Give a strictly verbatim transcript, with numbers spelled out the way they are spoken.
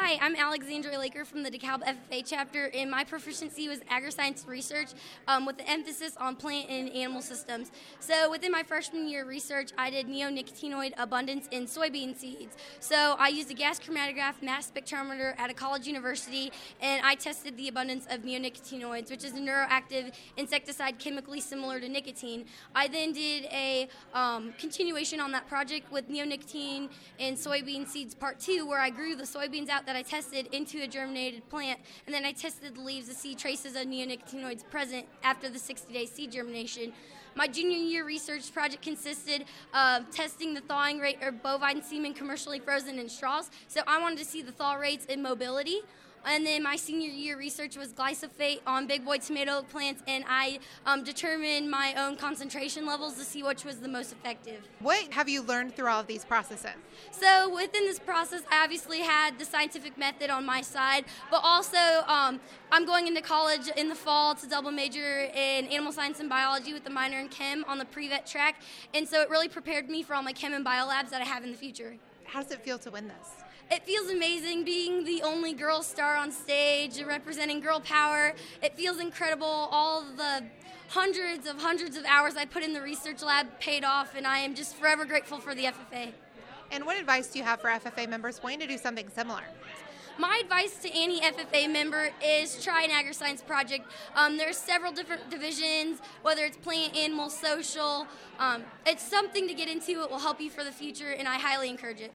Hi, I'm Alexandra Laker from the DeKalb F F A chapter, and my proficiency was agri-science research um, with the emphasis on plant and animal systems. So within my freshman year research, I did neonicotinoid abundance in soybean seeds. So I used a gas chromatograph mass spectrometer at a college university, and I tested the abundance of neonicotinoids, which is a neuroactive insecticide chemically similar to nicotine. I then did a um, continuation on that project with neonicotine in soybean seeds part two, where I grew the soybeans out that I tested into a germinated plant, and then I tested the leaves to see traces of neonicotinoids present after the sixty-day seed germination. My junior year research project consisted of testing the thawing rate of bovine semen commercially frozen in straws, so I wanted to see the thaw rates and mobility. And then my senior year research was glyphosate on big boy tomato plants, and I um, determined my own concentration levels to see which was the most effective. What have you learned through all of these processes? So within this process, I obviously had the scientific method on my side, but also um, I'm going into college in the fall to double major in animal science and biology with a minor in chem on the pre-vet track, and so it really prepared me for all my chem and bio labs that I have in the future. How does it feel to win this? It feels amazing being the only girl star on stage, representing girl power. It feels incredible. All the hundreds of hundreds of hours I put in the research lab paid off, and I am just forever grateful for the F F A. And what advice do you have for F F A members wanting to do something similar? My advice to any F F A member is try an agri-science project. Um, there's several different divisions, whether it's plant, animal, social. Um, it's something to get into. It will help you for the future, and I highly encourage it.